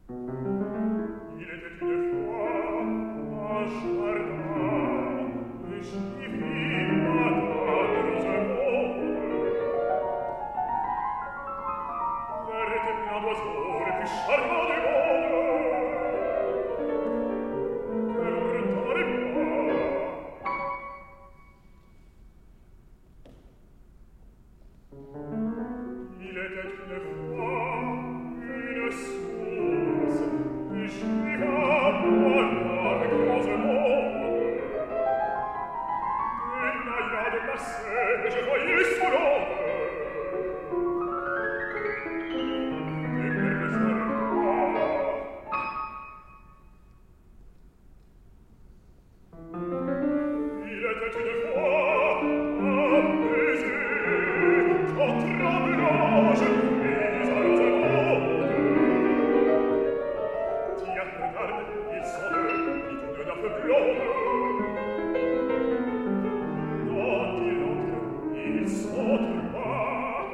Il était une fois un jardin et j'y vis madame Rosemonde. L'air était plein d'oiseaux les plus charmants du monde. Que l'on retardait pas. Il était une fois une source et j'y vois avec Rosemonde. Une naïade passait et je voyais son onde. Et per le jardin, il était une fois un baiser quand tremblant je pris à Rosemonde. Tiens, regarde, ils sont deux, dit une nymphe blonde. Non, dit l'autre, ils sont trois.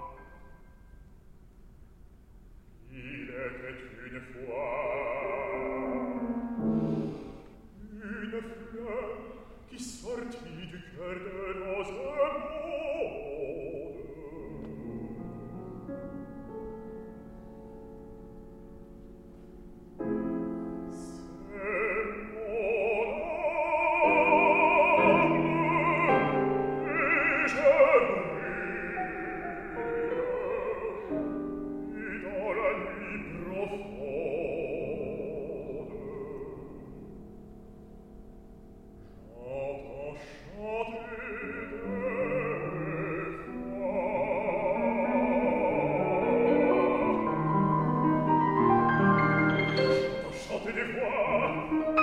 Il était une fois une fleur qui sortit du cœur de Rosemonde. C'est mon âme et je brûle dans la nuit profonde. J'entends chanter des voix. J'entends chanter des voix.